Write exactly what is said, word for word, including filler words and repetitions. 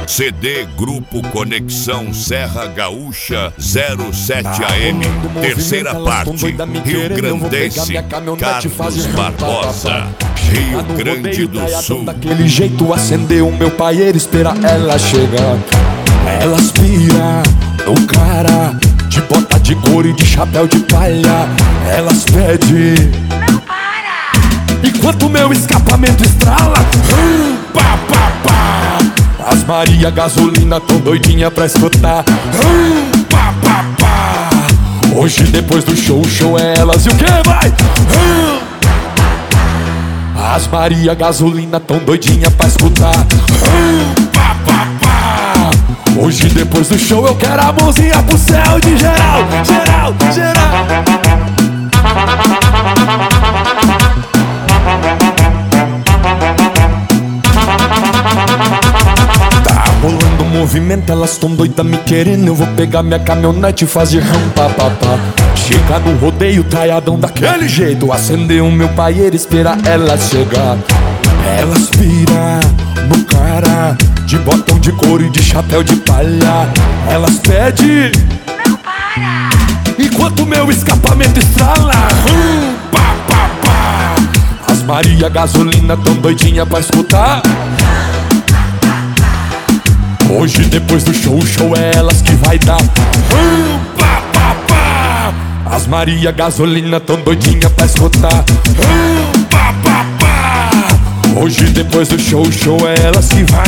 C D Grupo Conexão Serra Gaúcha zero sete A M, terceira parte, Rio Grandense, Carlos Barbosa, Rio Grande do Sul. Daquele jeito acendeu o meu paeiro, espera ela chegar. Ela aspira no cara, de bota de couro e de chapéu de palha. Elas pedem, não para. enquanto meu escapamento estrala. Hum, pá, pá, pá. As Maria Gasolina tão doidinha pra escutar. Hum, pá, pá, pá. Hoje depois do show, o show é elas e o que vai? Hum. As Maria Gasolina tão doidinha pra escutar. Hum, pá, pá, pá. Hoje depois do show eu quero a mãozinha pro céu de geral, geral, geral. Tá rolando movimento, elas tão doidas me querendo. Eu vou pegar minha caminhonete e fazer ram, pá, pá, pá. Chega no rodeio, traiadão daquele jeito. Acender o meu paeiro, espera ela chegar. Elas pira no cara, de botão de couro e de chapéu de palha. Elas pedem, não para. enquanto meu escapamento estrala. Hum, pá, pá, pá. As Maria Gasolina tão doidinha pra escutar. Hoje depois do show, o show é elas que vai dar. Hum, pá, pá, pá. As Maria Gasolina tão doidinha pra escutar. Hum, pá, pá, pá. Hoje depois do show, o show é elas que vai.